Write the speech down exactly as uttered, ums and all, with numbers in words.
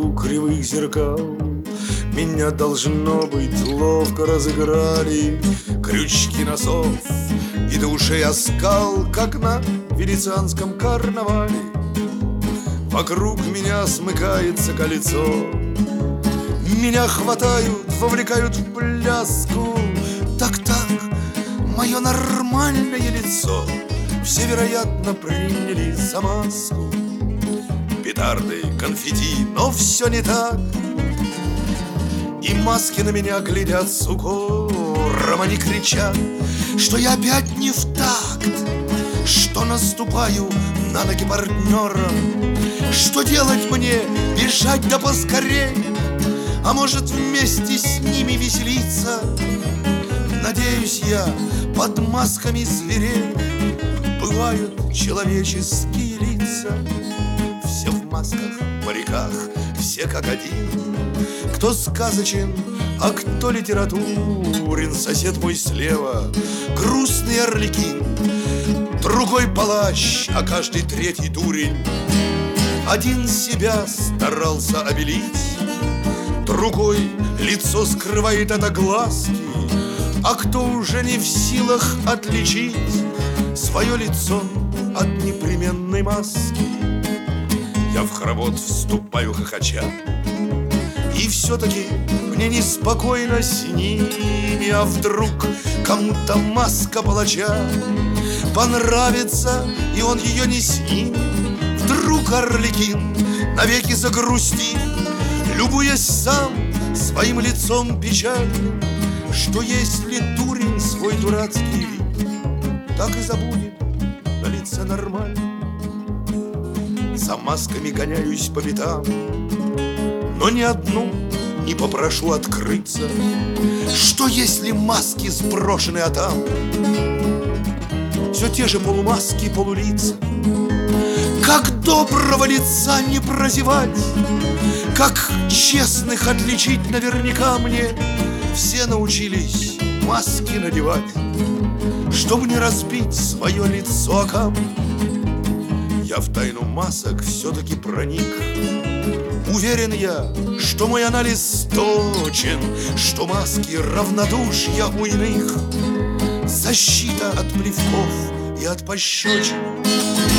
ряду кривых зеркал. Меня, должно быть, ловко разыграли крючки носов и до ушей оскал, как на венецианском карнавале. Вокруг меня смыкается кольцо, меня хватают, вовлекают в пляску. Так-так, мое нормальное лицо все, вероятно, приняли за маску. Петарды, конфетти, но все не так. И маски на меня глядят с укором. Они кричат, что я опять не в такт, что наступаю на ноги партнерам. Что делать мне? Бежать да поскорей, а может вместе с ними веселиться? Надеюсь я, под масками зверей бывают человеческие лица. Все в масках, париках, все как один. Кто сказочен, а кто литературен. Сосед мой слева грустный арлекин, другой палач, а каждый третий дурень. Один себя старался обелить, другой лицо скрывает от огласки. А кто уже не в силах отличить свое лицо от непременной маски? Я в хоровод вступаю хохоча, и все-таки мне неспокойно с ними. А вдруг кому-то маска палача понравится, и он ее не снимет? Вдруг арлекин навеки загрустит, любуясь сам своим лицом печальным, что если дурень свой дурацкий вид так и забудет на лице нормально. За масками гоняюсь по пятам, но ни одну не попрошу открыться. Что если маски сброшены, а там все те же полумаски, полулица? Как доброго лица не прозевать, как честных отличить наверняка мне все научились маски надевать, чтобы не разбить свое лицо о камни. Я в тайну масок все-таки проник. Уверен я, что мой анализ точен, что маски равнодушия у иных, защита от плевков и от пощечин.